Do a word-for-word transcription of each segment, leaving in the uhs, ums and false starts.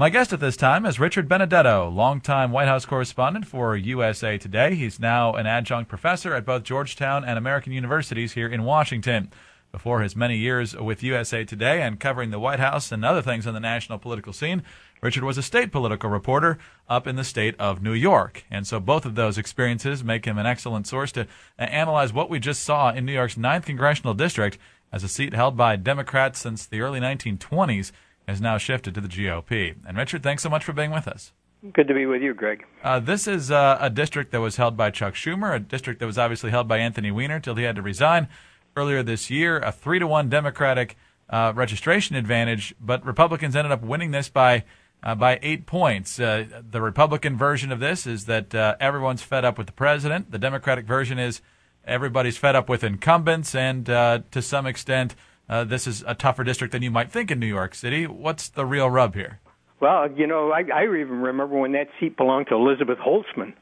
My guest at this time is Richard Benedetto, longtime White House correspondent for U S A Today. He's now an adjunct professor at both Georgetown and American universities here in Washington. Before his many years with U S A Today and covering the White House and other things on the national political scene, Richard was a state political reporter up in the state of New York. And so both of those experiences make him an excellent source to analyze what we just saw in New York's ninth Congressional District, as a seat held by Democrats since the early nineteen twenties has now shifted to the G O P. And Richard, thanks so much for being with us. Good to be with you, Greg. Uh, this is uh, a district that was held by Chuck Schumer, a district that was obviously held by Anthony Weiner till he had to resign earlier this year, a three to one Democratic uh, registration advantage, but Republicans ended up winning this by uh, by eight points. Uh, the Republican version of this is that uh, everyone's fed up with the president. The Democratic version is everybody's fed up with incumbents, and uh, to some extent, uh, this is a tougher district than you might think in New York City. What's the real rub here? Well, you know, I, I even remember when that seat belonged to Elizabeth Holtzman,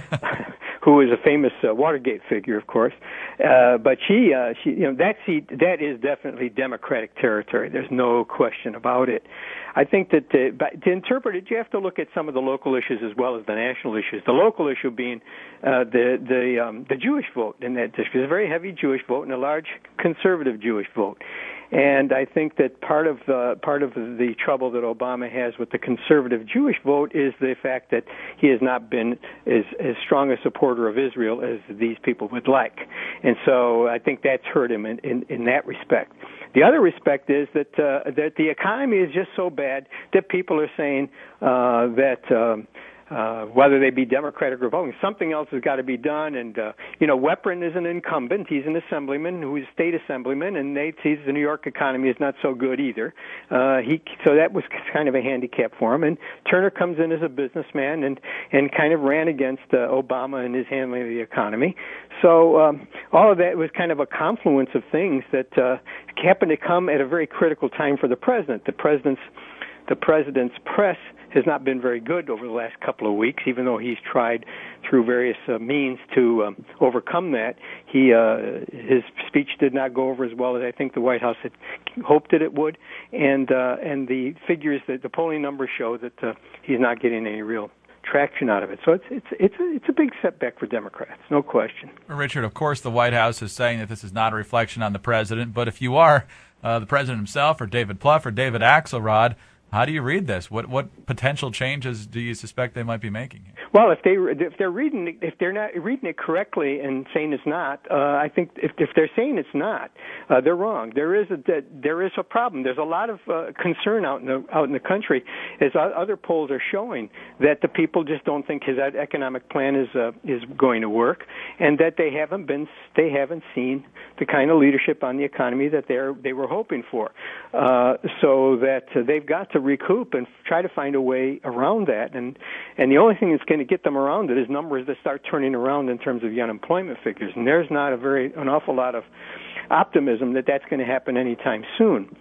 who is a famous uh, Watergate figure, of course. Uh, but she, uh, she, you know, that seat, that is definitely Democratic territory. There's no question about it. I think that uh, to interpret it, you have to look at some of the local issues as well as the national issues. The local issue being uh, the the um, the Jewish vote in that district. There's a very heavy Jewish vote and a large conservative Jewish vote. And I think that part of the part of the trouble that Obama has with the conservative Jewish vote is the fact that he has not been as, as strong a supporter of Israel as these people would like. And so I think that's hurt him in, in, in that respect. The other respect is that uh, that the economy is just so bad that people are saying uh, that um, uh, whether they be Democratic or Republican, something else has got to be done. And uh, you know, Weprin is an incumbent; he's an assemblyman who's a state assemblyman, and they sees the New York economy is not so good either. Uh, he so that was kind of a handicap for him. And Turner comes in as a businessman and and kind of ran against uh, Obama and his handling of the economy. So um, all of that was kind of a confluence of things that uh, happened to come at a very critical time for the president. The president's the president's press has not been very good over the last couple of weeks, even though he's tried through various uh, means to um, overcome that. He uh, his speech did not go over as well as I think the White House had hoped that it would, and uh, and the figures that the polling numbers show that uh, he's not getting any real traction out of it. So it's it's it's a, it's a big setback for Democrats, no question. Richard, of course, the White House is saying that this is not a reflection on the president, but if you are uh, the president himself or David Plouffe or David Axelrod, how do you read this? What what potential changes do you suspect they might be making here? Well, if they if they're reading it, if they're not reading it correctly and saying it's not, uh, I think if if they're saying it's not, uh, they're wrong. There is a there is a problem. There's a lot of uh, concern out in the out in the country, as other polls are showing, that the people just don't think his economic plan is uh, is going to work, and that they haven't been they haven't seen the kind of leadership on the economy that they they were hoping for. Uh, so that uh, they've got to recoup and try to find a way around that. And and the only thing that's going to get them around it is numbers that start turning around in terms of the unemployment figures. And there's not a very an awful lot of optimism that that's going to happen anytime soon.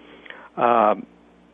Um,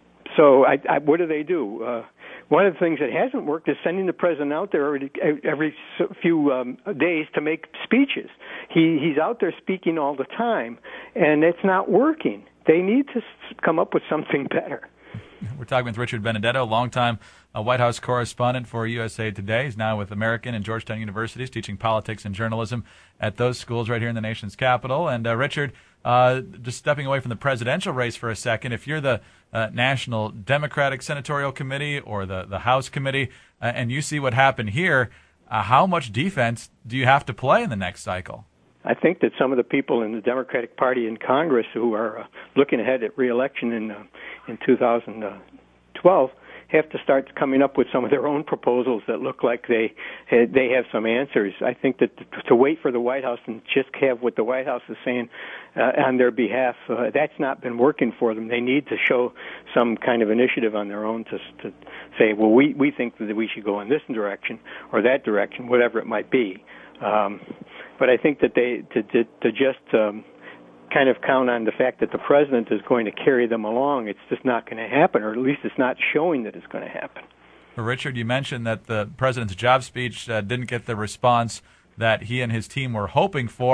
so I, I, what do they do? Uh, one of the things that hasn't worked is sending the president out there every, every few um, days to make speeches. He he's out there speaking all the time, and it's not working. They need to come up with something better. We're talking with Richard Benedetto, longtime uh, White House correspondent for U S A Today. He's now with American and Georgetown universities, teaching politics and journalism at those schools right here in the nation's capital. And uh, Richard, uh, just stepping away from the presidential race for a second, if you're the uh, National Democratic Senatorial Committee or the, the House Committee, uh, and you see what happened here, uh, how much defense do you have to play in the next cycle? I think that some of the people in the Democratic Party in Congress who are uh, looking ahead at re-election in uh, in two thousand twelve have to start coming up with some of their own proposals that look like they they have some answers. I think that to wait for the White House and just have what the White House is saying uh, on their behalf, uh, that's not been working for them. They need to show some kind of initiative on their own to to say, well, we we think that we should go in this direction or that direction, whatever it might be. Um, but I think that they to to, to just um, kind of count on the fact that the president is going to carry them along, it's just not going to happen, or at least it's not showing that it's going to happen. Well, Richard, you mentioned that the president's job speech uh, didn't get the response that he and his team were hoping for.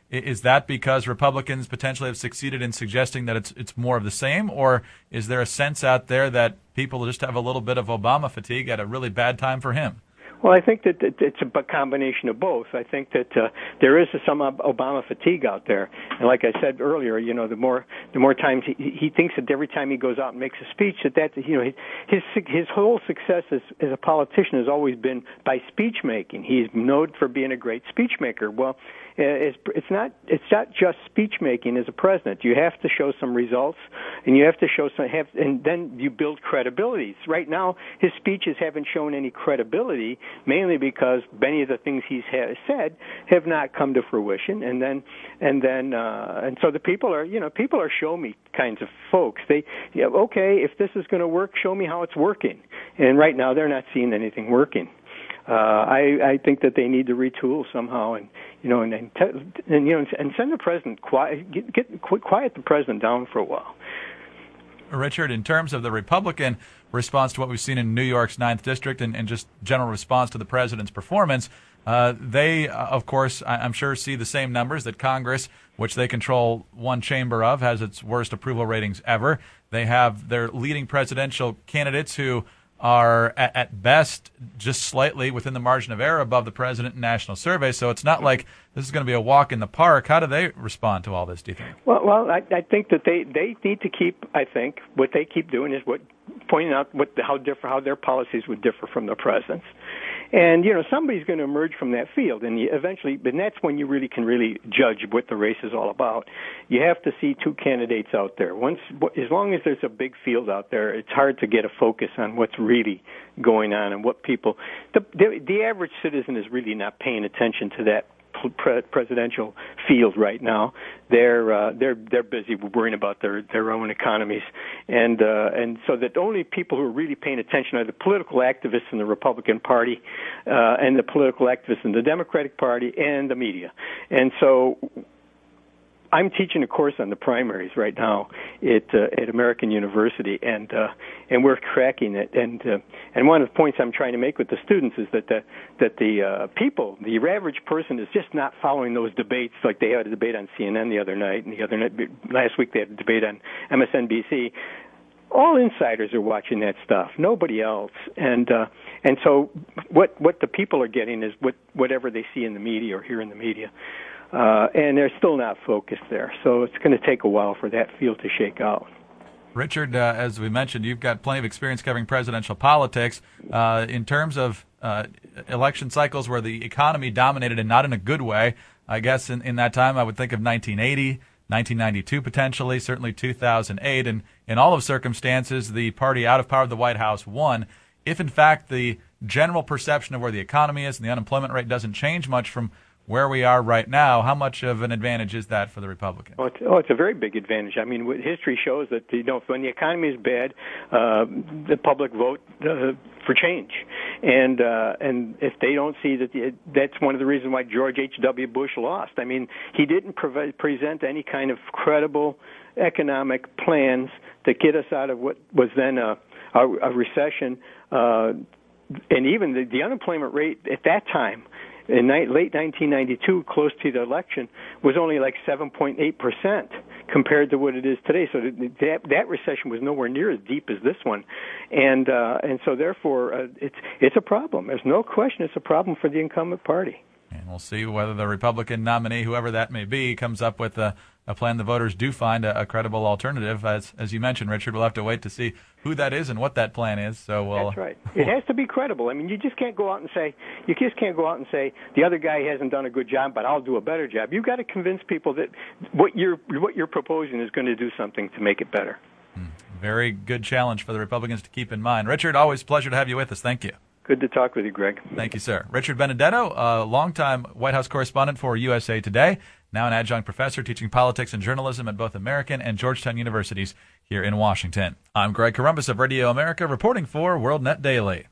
Is that because Republicans potentially have succeeded in suggesting that it's it's more of the same, or is there a sense out there that people just have a little bit of Obama fatigue at a really bad time for him? Well, I think that it's a combination of both. I think that uh, there is some Obama fatigue out there, and like I said earlier, you know, the more the more times he, he thinks that every time he goes out and makes a speech, that that you know his his whole success as, as a politician has always been by speech making. He's known for being a great speech maker. Well, it's it's not it's not just speech making as a president. You have to show some results, and you have to show some have, and then you build credibility. Right now, his speeches haven't shown any credibility, mainly because many of the things he's ha- said have not come to fruition. And then and then uh, and so the people are you know people are show me kinds of folks. They you know, okay, if this is going to work, show me how it's working. And right now, they're not seeing anything working. Uh, I, I think that they need to retool somehow, and you know, and and, te- and you know, and send the president quiet, get, get quiet the president down for a while. Richard, in terms of the Republican response to what we've seen in New York's ninth District and, and just general response to the president's performance, uh, they, uh, of course, I, I'm sure see the same numbers that Congress, which they control one chamber of, has its worst approval ratings ever. They have their leading presidential candidates who are at, at best just slightly within the margin of error above the president in national surveys. So it's not like this is going to be a walk in the park. How do they respond to all this, do you think? Well, well, I, I think that they, they need to keep, I think, what they keep doing is what pointing out what how different how their policies would differ from the president's. And, you know, somebody's going to emerge from that field, and you eventually, and that's when you really can really judge what the race is all about. You have to see two candidates out there. Once, as long as there's a big field out there, it's hard to get a focus on what's really going on and what people, the, the, the average citizen is really not paying attention to that Pre- presidential field right now. They're uh, they're they're busy worrying about their their own economies, and uh, and so that only people who are really paying attention are the political activists in the Republican Party, uh, and the political activists in the Democratic Party, and the media. And so I'm teaching a course on the primaries right now at uh, at American University, and uh, and we're cracking it. And uh, and one of the points I'm trying to make with the students is that the that the uh, people, the average person, is just not following those debates. Like they had a debate on C N N the other night, and the other night last week they had a debate on M S N B C. All insiders are watching that stuff. Nobody else. And uh, and so what what the people are getting is what whatever they see in the media or hear in the media. Uh, and they're still not focused there. So it's going to take a while for that field to shake out. Richard, uh, as we mentioned, you've got plenty of experience covering presidential politics. Uh, in terms of uh, election cycles where the economy dominated and not in a good way, I guess in, in that time I would think of nineteen eighty, nineteen ninety-two potentially, certainly two thousand eight. And in all of circumstances, the party out of power of the White House won. If, in fact, the general perception of where the economy is and the unemployment rate doesn't change much from where we are right now, how much of an advantage is that for the Republicans? Oh, it's, oh, it's a very big advantage. I mean, history shows that you know when the economy is bad, uh, the public vote uh, for change, and uh, and if they don't see that, the, that's one of the reasons why George H W. Bush lost. I mean, he didn't pre- present any kind of credible economic plans to get us out of what was then a, a, a recession, uh, and even the, the unemployment rate at that time, in ni- late nineteen ninety-two, close to the election, was only like seven point eight percent compared to what it is today. So that that recession was nowhere near as deep as this one, and uh, and so therefore uh, it's it's a problem. There's no question it's a problem for the incumbent party. And we'll see whether the Republican nominee, whoever that may be, comes up with a, a plan the voters do find a, a credible alternative. As as you mentioned, Richard, we'll have to wait to see who that is and what that plan is. So we'll, That's right. It has to be credible. I mean, you just can't go out and say, you just can't go out and say, the other guy hasn't done a good job, but I'll do a better job. You've got to convince people that what you're, what you're proposing is going to do something to make it better. Hmm. Very good challenge for the Republicans to keep in mind. Richard, always a pleasure to have you with us. Thank you. Good to talk with you, Greg. Thank you, sir. Richard Benedetto, a longtime White House correspondent for U S A Today, now an adjunct professor teaching politics and journalism at both American and Georgetown universities here in Washington. I'm Greg Corombos of Radio America, reporting for WorldNet Daily.